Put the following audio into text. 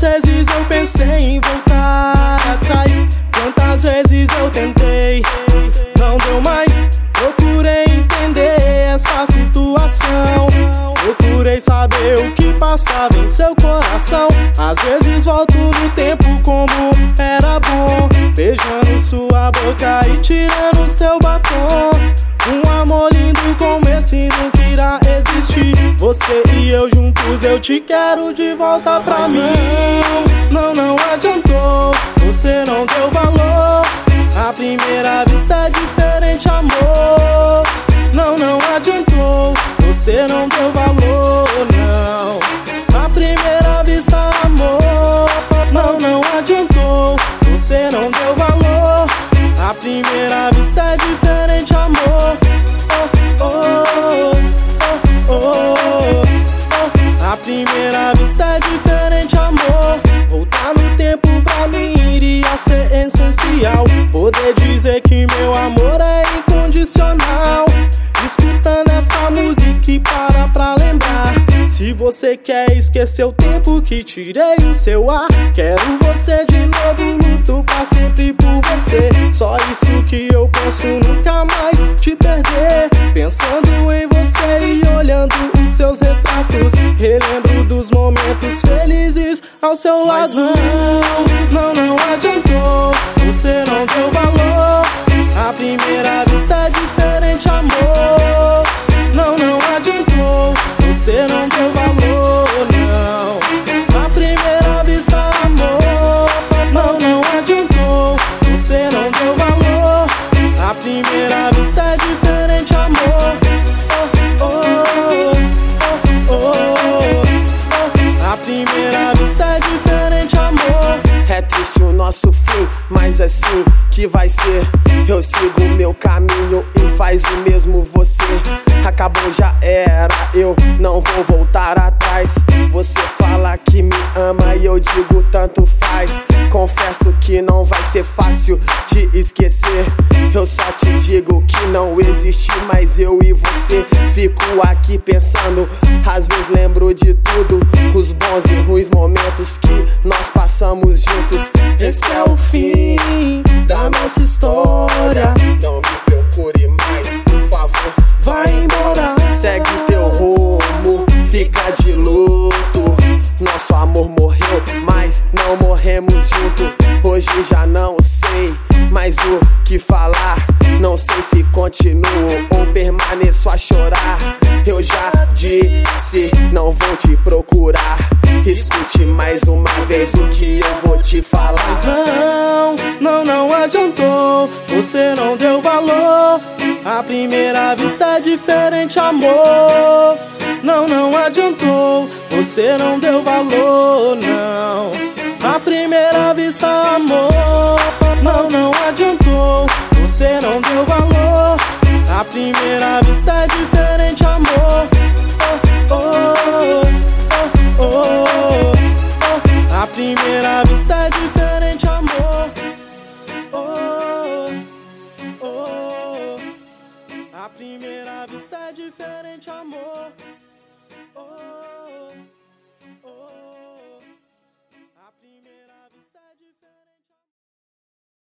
vezes eu pensei em voltar atrás, quantas vezes eu tentei, não deu mais. Procurei entender essa situação, procurei saber o que passava em seu coração. Às vezes volto no tempo como era bom, beijando sua boca e tirando seu batom. Um amor lindo como esse nunca irá existir. Você e eu juntos, eu te quero de volta pra mim. Não adiantou, você não deu valor. À primeira vista é diferente, amor. Não adiantou, você não deu valor, não. À primeira vista, amor. Não adiantou, você não deu valor. À primeira vista é diferente, amor. À primeira vista é diferente, amor. Voltar no tempo pra mim iria ser essencial. Poder dizer que meu amor é incondicional. Escutando essa música e para pra lembrar. Se você quer esquecer o tempo que tirei o seu ar, quero você de novo, luto pra sempre por você. Só isso que eu penso, nunca mais te perder. Pensando em você e olhando os seus retratos, relembro dos momentos felizes ao seu lado. Mas não adiantou, você não deu valor. À primeira vista é diferente, amor. Não adiantou, você não deu valor, não. À primeira vista, amor. Não adiantou, você não deu valor. À primeira vista é diferente, amor. À primeira vista é diferente, amor. É triste o nosso fim, mas assim que vai ser. Eu sigo meu caminho e faz o mesmo você. Acabou, já era, eu não vou voltar atrás. Você fala que me ama e eu digo tanto faz. Confesso que não vai ser fácil te esquecer. Eu só te digo que não existe mais eu e você. Fico aqui pensando, às vezes lembro de tudo, os bons e ruins momentos que nós passamos juntos. Esse é o fim da nossa história. Não me procure mais, por favor, vai embora. Segue teu rumo, fica de luto. Nosso amor morreu, mas não morremos junto. Hoje já não sei mais o que falar. Não sei se continuo ou permaneço a chorar. Eu já disse, não vou te procurar. Escute mais uma vez o que eu vou te falar. Mas não adiantou, você não deu valor. À primeira vista é diferente, amor. Não adiantou, você não deu valor, não. À primeira vista, amor. Não adiantou, você não deu valor. À primeira vista é diferente, amor. À primeira